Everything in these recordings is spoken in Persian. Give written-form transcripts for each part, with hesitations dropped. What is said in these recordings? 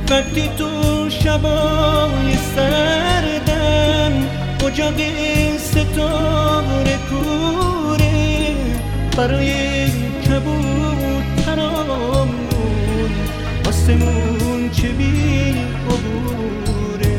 وقتی تو شبای سردم اجاق ستاره کوره برای کبوترامون آسمون چه بی عبوره.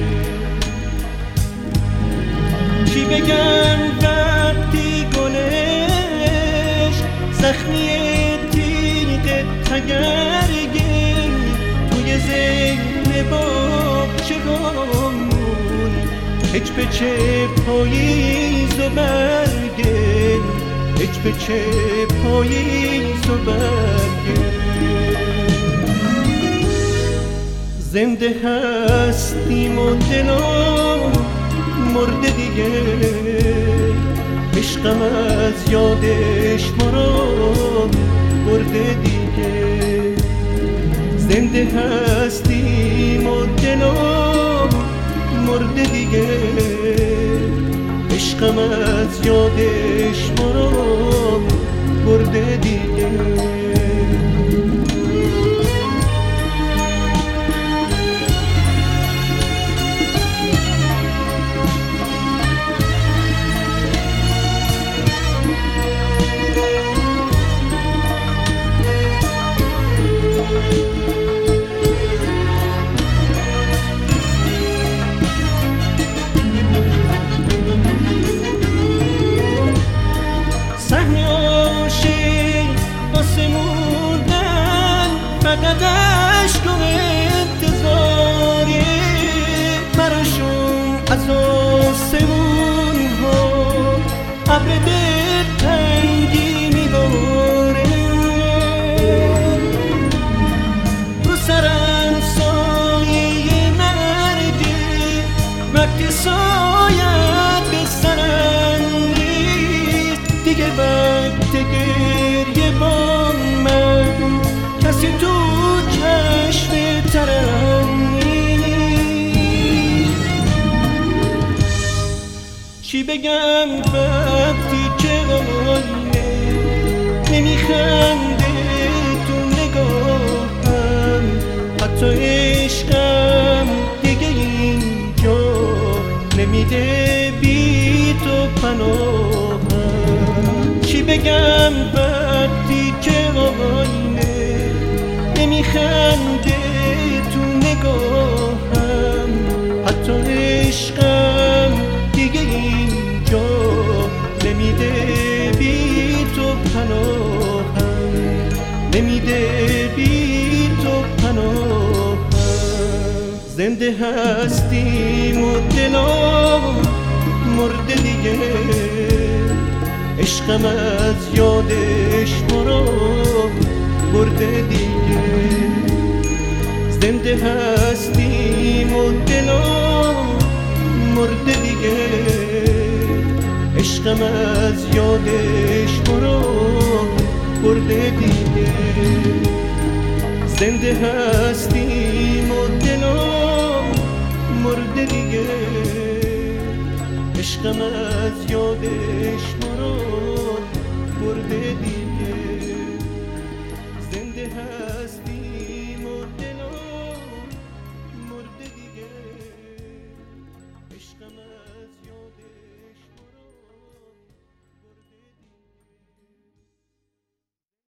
چی بگم وقتی گلش زخمی تیغ تگرگه توی ذهن باغچه‌هامون هیچ به چه پاییز و برگه، هیچ به چه پاییز و برگه. زنده هستیم و دلم مرده دیگه، عشقم از یادش ما رو برده دیگه. زنده هستیم و دلم مرده دیگه، عشقم از یادش ما رو برده دیگه. فقط عشق و انتظاره براشون از آسمون ها ابر دلتنگی میباره. رو سرم سایه مرگه وقتی سایت به سرم ریخت دیگه وقت گریه با من کسی تو چشم ترم نیست. چی بگم وقتی که آینه نمیخنده تو نگاهم، حتی عشقم دیگه اینجا نمیده بی تو پناهم. چی بگم وقتی که آینه نمیخنده تو نگاهم، حتی عشقم دیگه اینجا نمیده بی تو پناهم، نمیده بی تو پناهم. زنده هستیم و دلم مرده دیگه، عشقم از یادش ما رو برده دیگه. زنده هستیم و دلم مرده دیگه، عشقم از یادش ما رو برده دیگه. زنده هستیم و دلم مرده دیگه، عشقم از یادش ما رو برده دیگه.